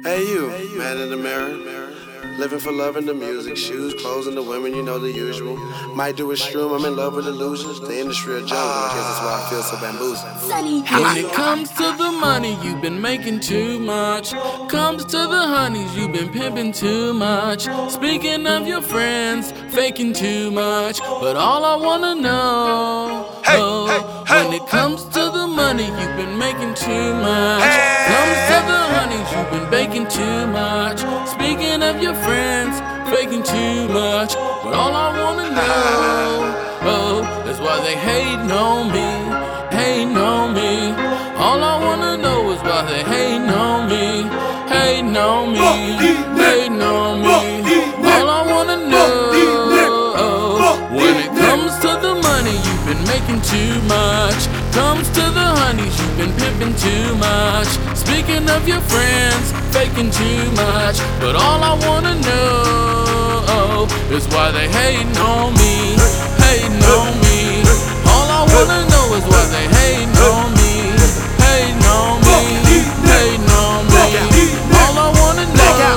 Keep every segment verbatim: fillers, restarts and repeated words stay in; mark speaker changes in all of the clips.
Speaker 1: Hey you, man in the mirror. Living for love and the music, shoes, clothes, and the women, you know the usual. Might do a shroom, I'm in love with the losers. The industry of jungle, I guess that's why I feel so bamboozled.
Speaker 2: When it comes to the money, you've been making too much. Comes to the honeys, you've been pimping too much. Speaking of your friends, faking too much. But all I wanna know,
Speaker 1: hey,
Speaker 2: oh,
Speaker 1: hey, hey,
Speaker 2: when it comes to the money, you've been making too much. Hey. Comes to the honeys, you've been baking too much. Speaking of your friends, faking too much. But all I wanna know, oh, is why they hating on me, hating on me. All I wanna know is why they hating on me, hating on me, hating on me. All I wanna know, oh, when it comes to the money, you've been making too much. Comes to the honeys, you've been pimping too much. Speaking of your friends, faking too much. But all I wanna know is why they hating on me, hating on me. All I wanna know is why they hating on me, hating on me, hating on me. All I wanna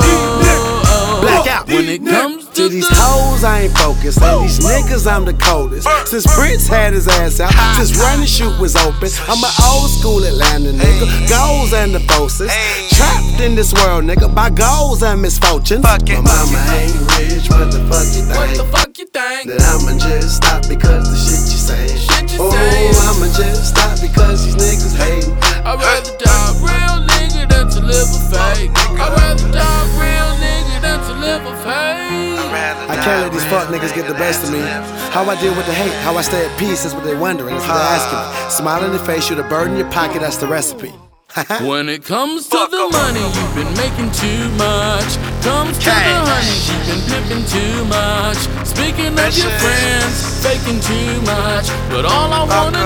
Speaker 2: know, when it comes to
Speaker 1: these hoes, I ain't focused. And these niggas, I'm the coldest. Since Prince had his ass out, since Run and Shoot was open, I'm an old school Atlanta nigga. Goals and the forces. Trapped in this world, nigga, by goals and misfortunes. My mama ain't rich, what the fuck you think?
Speaker 2: What the fuck you think?
Speaker 1: That I'ma just stop because the shit you saying.
Speaker 2: Shit you
Speaker 1: oh,
Speaker 2: saying.
Speaker 1: I'ma just stop because these niggas hating.
Speaker 2: I'd rather die a real nigga than to live a fake. I'd rather die a real nigga than to live a fake.
Speaker 1: I can't let these fuck niggas get the best of me. How I deal with the hate, how I stay at peace is what they're wondering, that's what they're asking. Smile in the face, shoot a bird in your pocket, that's the recipe.
Speaker 2: When it comes to the money, you've been making too much. Comes to the honey, you've been pimping too much. Speaking of your friends, faking too much. But all I wanna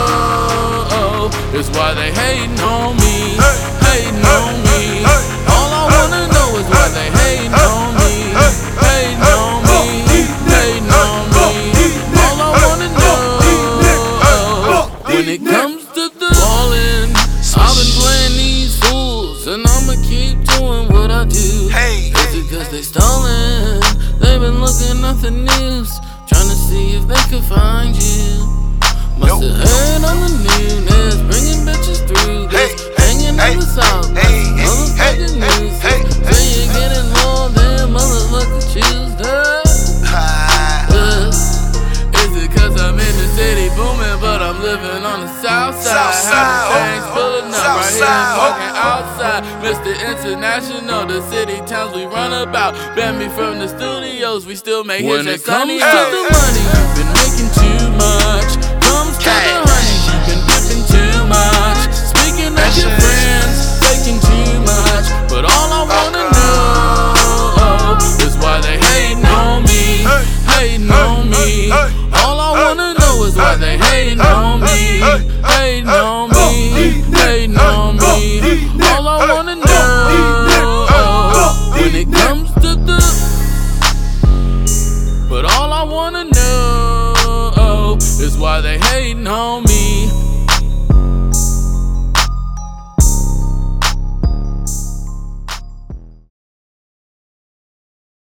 Speaker 2: know is why they hating on me, hating on me. All I wanna know is why they hating on me, hating on me, hating on me. All I wanna know, when it comes to the ballin', I've been playing these fools, and I'ma keep doing what I do.
Speaker 1: Hey,
Speaker 2: Is it cause they stolen? They've been looking at the news, trying to see if they could find you. Must have heard on the news, there's bringing bitches through this, hanging on the south, motherfucking news. Say you're getting more than motherfucking Tuesday. Uh, is it cause I'm in the city booming, but I'm living on the south side? Things pulling up right here and walking outside. Mister International, the city towns we run about. Ban me from the studios, we still make hits at sunny house. When it comes to the money, you've been making too much. Comes to the honey, you've been dipping too much. Speaking of your friends, faking too much. But all I wanna know is why they hating on me, hating on me. All I wanna know is why they hating on me, hating on me, hating on me. All I wanna know, when it comes to the, but all I wanna know is why they hating on me.